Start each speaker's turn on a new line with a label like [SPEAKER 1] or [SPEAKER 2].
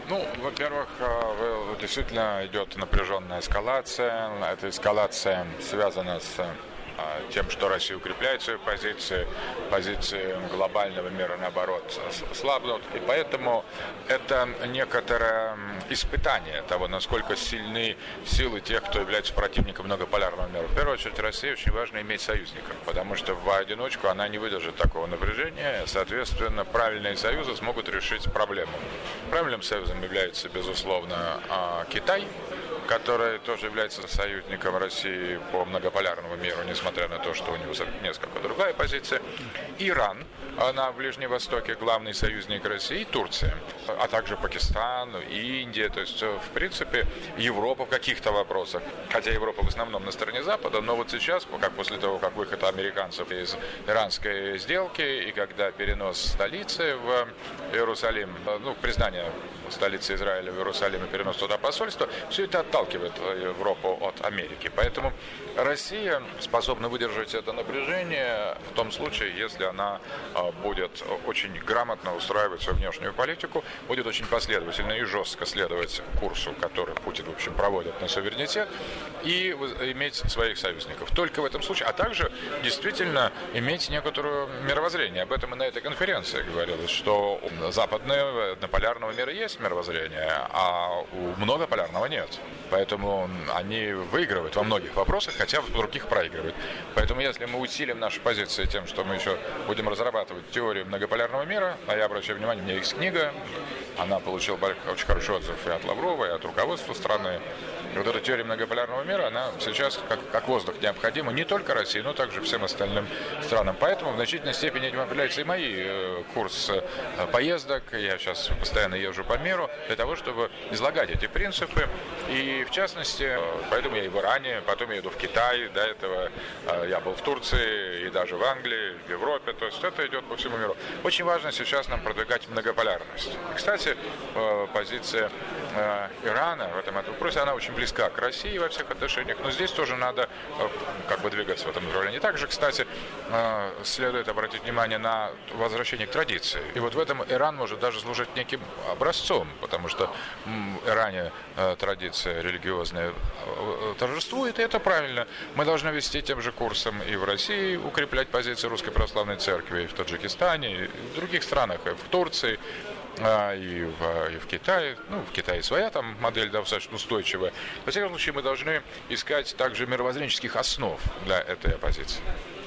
[SPEAKER 1] Ну, во-первых, действительно идет напряженная эскалация. Эта эскалация связана с тем, что Россия укрепляет свои позиции глобального мира, наоборот, слабнут. И поэтому это некоторое испытание того, насколько сильны силы тех, кто является противником многополярного мира. В первую очередь, России очень важно иметь союзников, потому что в одиночку она не выдержит такого напряжения. Соответственно, правильные союзы смогут решить проблему. Правильным союзом является, безусловно, Китай, который тоже является союзником России по многополярному миру, несмотря на то, что у него несколько другая позиция. Иран на Ближнем Востоке, главный союзник России, и Турция, а также Пакистан, Индия. То есть, в принципе, Европа в каких-то вопросах, хотя Европа в основном на стороне Запада, но вот сейчас, как после того, как выход американцев из иранской сделки и когда перенос столицы в Иерусалим, признание столицы Израиля в Иерусалиме, перенос туда посольства, все это отталкивает Европу от Америки. Поэтому Россия способна выдержать это напряжение в том случае, если она будет очень грамотно устраивать свою внешнюю политику, будет очень последовательно и жестко следовать курсу, который Путин, в общем, проводит на суверенитет, и иметь своих союзников. Только в этом случае, а также действительно иметь некоторое мировоззрение. Об этом и на этой конференции говорилось, что у западного однополярного мира есть мировоззрение, а у многополярного нет. Поэтому они выигрывают во многих вопросах, хотя в других проигрывают. Поэтому если мы усилим наши позиции тем, что мы еще будем разрабатывать теорию многополярного мира, а я обращаю внимание, у меня есть книга, она получила очень хороший отзыв и от Лаврова, и от руководства страны. И вот эта теория многополярного мира, она сейчас как воздух необходима не только России, но также всем остальным странам. Поэтому в значительной степени этим определяется и мой курс поездок. Я сейчас постоянно езжу по миру для того, чтобы излагать эти принципы. И в частности, поэтому я и в Иране, потом я еду в Китай, до этого я был в Турции и даже в Англии, в Европе. То есть это идет по всему миру. Очень важно сейчас нам продвигать многополярность. И, кстати, позиция Ирана в этом вопросе, она очень близка к России во всех отношениях, но здесь тоже надо двигаться в этом направлении. Также, кстати, следует обратить внимание на возвращение к традиции. И вот в этом Иран может даже служить неким образцом, потому что в Иране традиция религиозная торжествует, и это правильно. Мы должны вести тем же курсом и в России, укреплять позиции Русской Православной Церкви, и в Таджикистане, и в других странах, и в Турции, и в Китае. В Китае своя там модель достаточно устойчивая. Во всяком случае, мы должны искать также мировоззренческих основ для этой оппозиции.